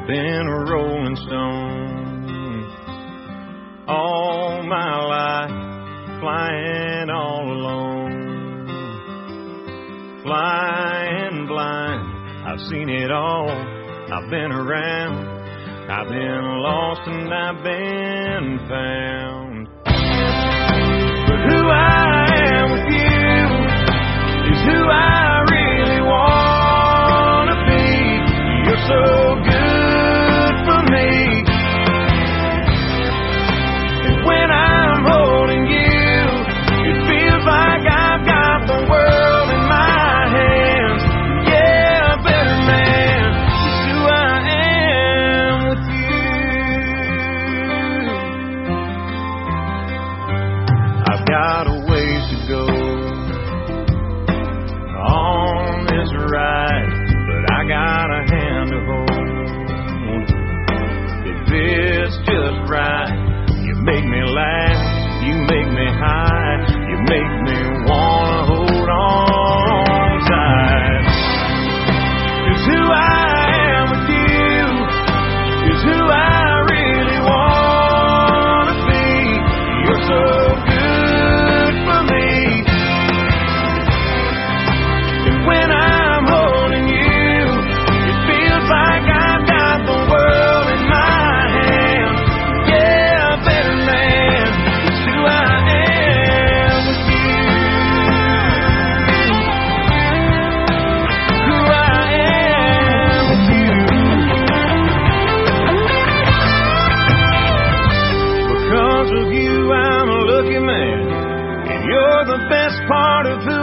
I've been a rolling stone all my life, flying all alone, flying blind. I've seen it all, I've been around, I've been lost and I've been found. But who I am with you is who I really want to be. You're so good for me. And when I'm holding you, it feels like I've got the world in my hands. Yeah, a better man is who I am with you. I've got a ways to go on this ride, but I got a hand to hold. If it's just right, you make me laugh, you make me high, you make me wanna hold on tight. 'Cause who I am with you is who I really wanna be. You're so good for me. And when I'm holding you, it feels like I've got the world in my hands. Yeah, a better man is who I am with you. Who I am with you. Because of you, I'm a lucky man, and you're the best part of who